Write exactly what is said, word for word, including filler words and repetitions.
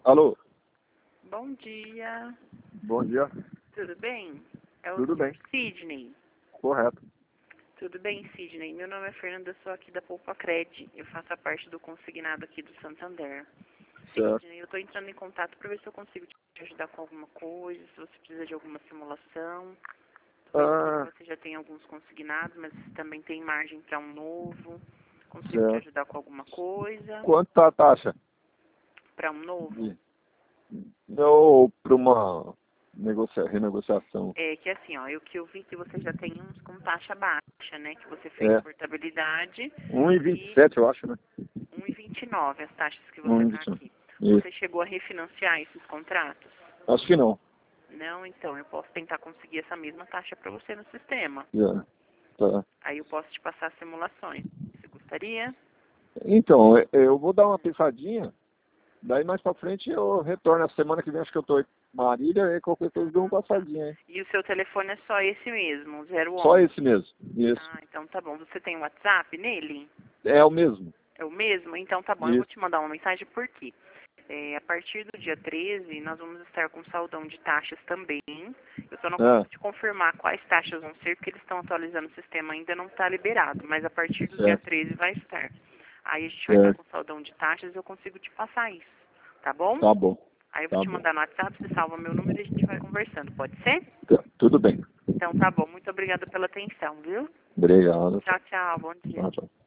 Alô, Bom dia. bom dia. Tudo bem? É o Tudo bem, Sidney. correto. Tudo bem, Sidney? Meu nome é Fernanda, eu sou aqui da Poupa Cred. Eu faço a parte do consignado aqui do Santander. Certo. Sidney, eu estou entrando em contato para ver se eu consigo te ajudar com alguma coisa, se você precisa de alguma simulação. Tô vendo Ah, que você já tem alguns consignados, mas também tem margem para um novo. Consigo te certo. ajudar com alguma coisa? Quanto tá a taxa? Para um novo? De- Ou para uma negocia... renegociação? É que assim, ó, eu que eu vi que você já tem uns com taxa baixa, né? Que você fez É, portabilidade um e vinte e e sete, eu acho, né? um e vinte e nove as taxas que você um e está vinte e nove. aqui. Isso. Você chegou a refinanciar esses contratos? Acho que não. Não, então eu posso tentar conseguir essa mesma taxa para você no sistema. Já. Tá. Aí eu posso te passar simulações. Você gostaria? Então, é- eu vou dar uma pensadinha, daí mais pra frente eu retorno. A semana que vem acho que eu tô em Marília, e qualquer coisa eu dou uma passadinha, hein? E o seu telefone é só esse mesmo, zero Só onze? esse mesmo. Isso. Ah, então tá bom. Você tem WhatsApp nele? É o mesmo. É o mesmo? Então tá bom, eu vou Isso. te mandar uma mensagem por quê? É, a partir do dia treze, nós vamos estar com saldão de taxas também. Eu só não Ah, consigo te confirmar quais taxas vão ser, porque eles estão atualizando o sistema, ainda não está liberado, mas a partir do dia certo, treze vai estar. Aí a gente vai estar certo. com saldão de taxas e eu consigo te passar isso, tá bom? Tá bom, Aí eu vou tá te bom. mandar no WhatsApp, você salva meu número e a gente vai conversando, pode ser? Tá, tudo bem. Então tá bom, muito obrigada pela atenção, viu? Obrigado. Tchau, tchau, bom dia. Tchau, tchau.